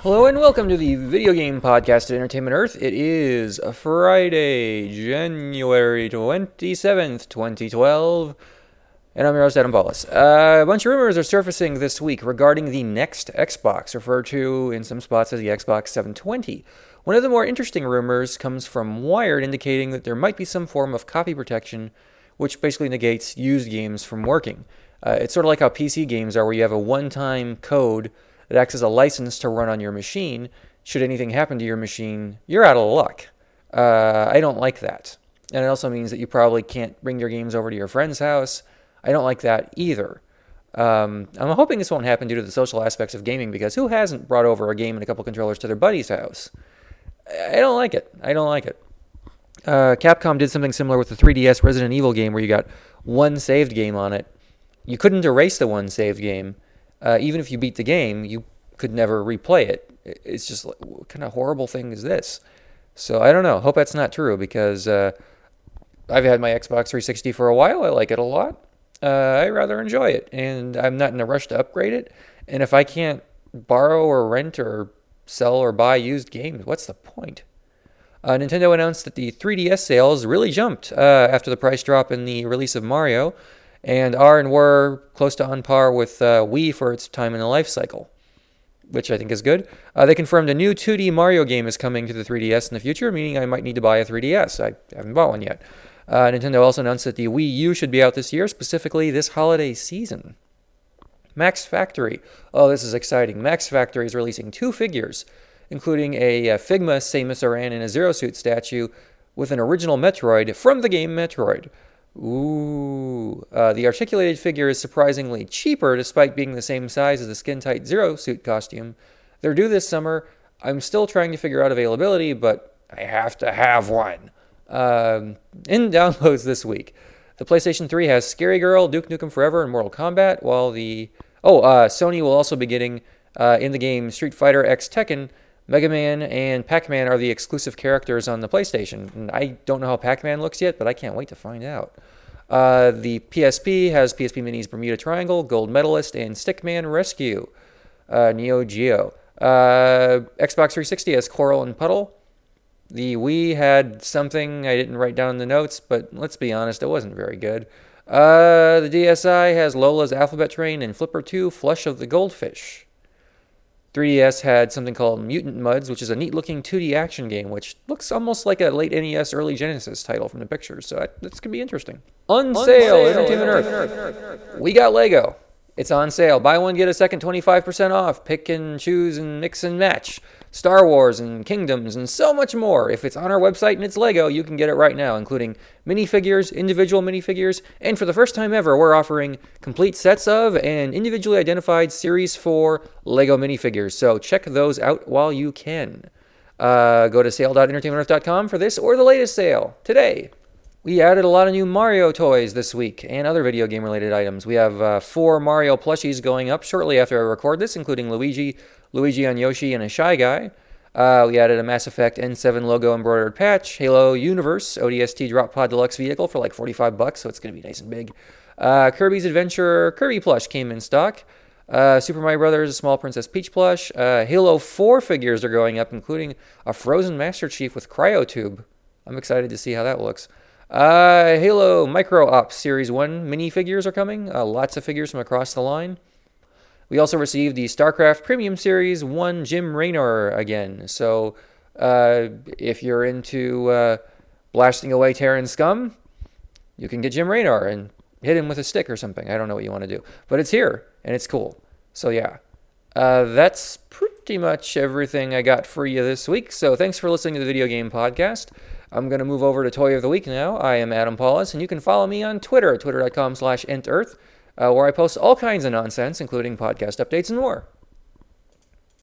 Hello and welcome to the video game podcast at Entertainment Earth. It is a Friday, January 27th, 2012, and I'm your host, Adam Paulus. A bunch of rumors are surfacing this week regarding the next Xbox, referred to in some spots as the Xbox 720. One of the more interesting rumors comes from Wired, indicating that there might be some form of copy protection, which basically negates used games from working. It's sort of like how PC games are, where you have a one-time code that acts as a license to run on your machine. Should anything happen to your machine, you're out of luck. I don't like that. And it also means that you probably can't bring your games over to your friend's house. I don't like that either. I'm hoping this won't happen due to the social aspects of gaming, because who hasn't brought over a game and a couple controllers to their buddy's house? I don't like it. Capcom did something similar with the 3DS Resident Evil game, where you got one saved game on it. You couldn't erase the one saved game. Even if you beat the game, you could never replay it. It's just like, what kind of horrible thing is this? So I don't know. Hope that's not true, because I've had my Xbox 360 for a while. I like it a lot. I rather enjoy it, and I'm not in a rush to upgrade it. And if I can't borrow or rent or sell or buy used games, what's the point? Nintendo announced that the 3DS sales really jumped after the price drop in the release of Mario, and are and were close to on par with Wii for its time in the life cycle, which I think is good. They confirmed a new 2D Mario game is coming to the 3DS in the future, meaning I might need to buy a 3DS. I haven't bought one yet. Nintendo also announced that the Wii U should be out this year, specifically this holiday season. Max Factory. Oh, this is exciting. Max Factory is releasing 2 figures, including a Figma Samus Aran in a Zero Suit statue with an original Metroid from the game Metroid. Ooh. The articulated figure is surprisingly cheaper, despite being the same size as the skin-tight Zero Suit costume. They're due this summer. I'm still trying to figure out availability, but I have to have one. In downloads this week, the PlayStation 3 has Scary Girl, Duke Nukem Forever, and Mortal Kombat, while Sony will also be getting, in the game Street Fighter X Tekken, Mega Man and Pac-Man are the exclusive characters on the PlayStation. And I don't know how Pac-Man looks yet, but I can't wait to find out. The PSP has PSP Minis Bermuda Triangle, Gold Medalist, and Stickman Rescue. Neo Geo. Xbox 360 has Coral and Puddle. The Wii had something I didn't write down in the notes, but let's be honest, it wasn't very good. The DSi has Lola's Alphabet Train and Flipper 2, Flush of the Goldfish. 3DS had something called Mutant Mudds, which is a neat-looking 2D action game, which looks almost like a late NES, early Genesis title from the pictures, so this could be interesting. On sale, Entertainment Earth. We got Lego. It's on sale. Buy one, get a second, 25% off. Pick and choose and mix and match. Star Wars and Kingdoms and so much more. If it's on our website and it's Lego, you can get it right now, including minifigures, individual minifigures, and for the first time ever, we're offering complete sets of and individually identified Series 4 Lego minifigures. So check those out while you can. Go to sale.entertainmentearth.com for this or the latest sale today. We added a lot of new Mario toys this week and other video game related items. We have 4 Mario plushies going up shortly after I record this, including Luigi on Yoshi, and a Shy Guy. We added a Mass Effect N7 logo embroidered patch, Halo Universe ODST Drop Pod Deluxe vehicle for like $45, so it's going to be nice and big. Kirby's Adventure Kirby plush came in stock. Super Mario Brothers, a Small Princess Peach plush. Halo 4 figures are going up, including a Frozen Master Chief with Cryotube. I'm excited to see how that looks. Halo Micro Ops Series 1 minifigures are coming. Lots of figures from across the line. We also received the StarCraft Premium Series 1 Jim Raynor again. So if you're into blasting away Terran scum, you can get Jim Raynor and hit him with a stick or something. I don't know what you want to do. But it's here, and it's cool. So yeah, that's pretty much everything I got for you this week. So thanks for listening to the Video Game Podcast. I'm going to move over to Toy of the Week now. I am Adam Paulus, and you can follow me on Twitter at twitter.com/entearth, where I post all kinds of nonsense, including podcast updates and more.